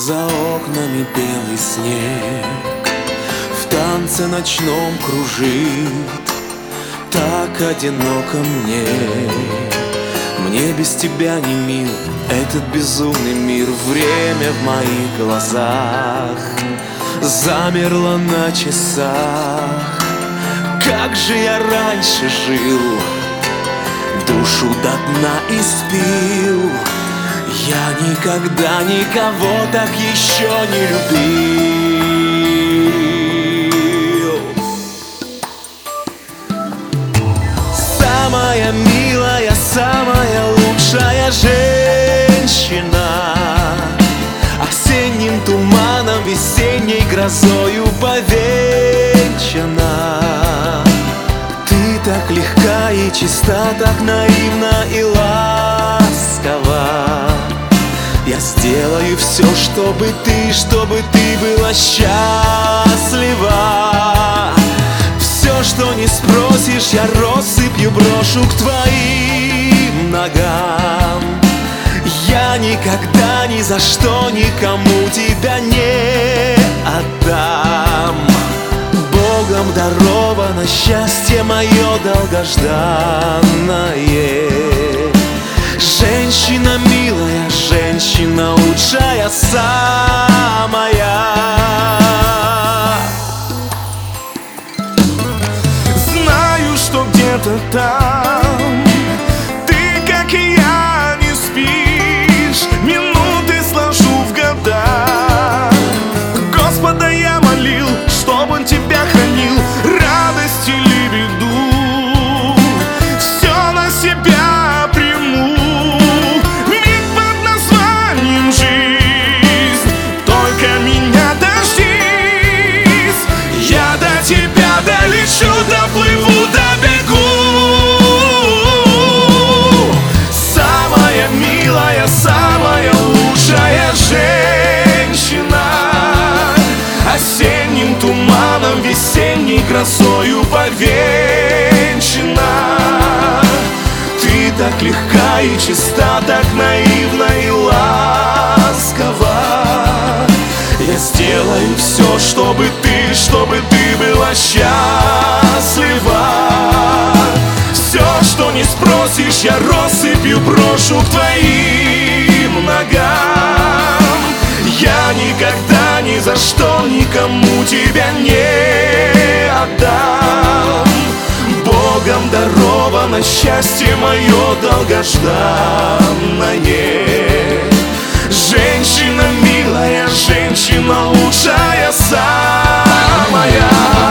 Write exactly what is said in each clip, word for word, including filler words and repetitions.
За окнами белый снег в танце ночном кружит. Так одиноко мне, мне без тебя не мил этот безумный мир. Время в моих глазах замерло на часах. Как же я раньше жил, душу до дна испил. Я никогда никого так еще не любил. Самая милая, самая лучшая женщина, осенним туманом, весенней грозою повенчана. Ты так легка и чиста, так наивна и ласкова. Я сделаю все, чтобы ты, чтобы ты была счастлива. Все, что не спросишь, я россыпью брошу к твоим ногам. Я никогда ни за что никому тебя не отдам. Богом даровано счастье мое долгожданное. Женщина милая, женщина лучшая самая. Знаю, что где-то там ты, как и я, не спишь. Минуты сложу в года. Господа я молил, чтоб он тебя хранил, радость или беду. Все на себя приму. Миг под названием жизнь, только меня дождись. Я до тебя долечу, доплыву, добегу. Самая милая, самая лучшая женщина, осенним туманом, весенней грозою повенчана. Ты так легка и чиста, так наивна и ласкова. Я сделаю все, чтобы ты, чтобы ты была счастлива. Все, что не спросишь, я россыпью брошу к твоим ногам. Я никогда ни за что никому тебя не отдам. Богом даровано счастье мое долгожданное. Женщина милая, женщина лучшая самая.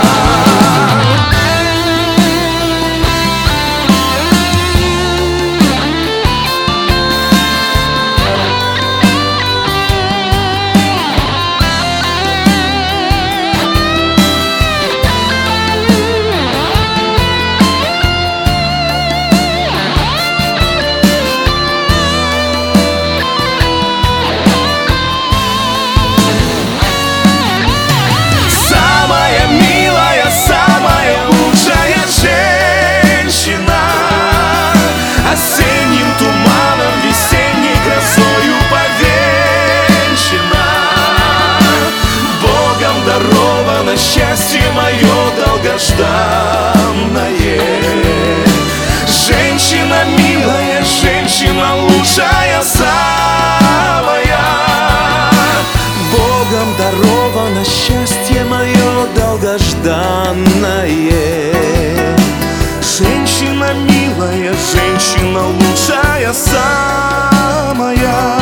Счастье мое долгожданное. Женщина милая, женщина лучшая самая. Богом даровано счастье мое долгожданное. Женщина милая, женщина лучшая самая.